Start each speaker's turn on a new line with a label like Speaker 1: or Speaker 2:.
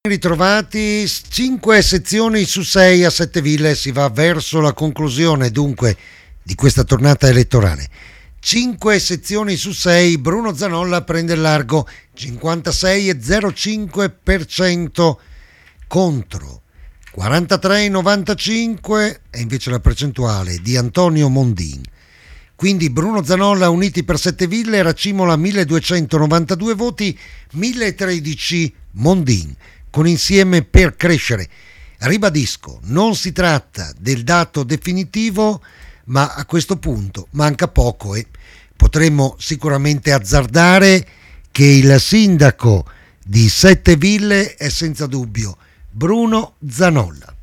Speaker 1: Ritrovati, 5 sezioni su 6 a Setteville, si va verso la conclusione dunque di questa tornata elettorale. 5 sezioni su 6, Bruno Zanolla prende il largo, 56,05% contro 43,95% è invece la percentuale di Antonio Mondin. Quindi Bruno Zanolla, Uniti per Setteville, Racimola 1292 voti, 1013 Mondin, con Insieme per Crescere. Ribadisco, non si tratta del dato definitivo, ma a questo punto manca poco e potremmo sicuramente azzardare che il sindaco di Setteville è senza dubbio Bruno Zanolla.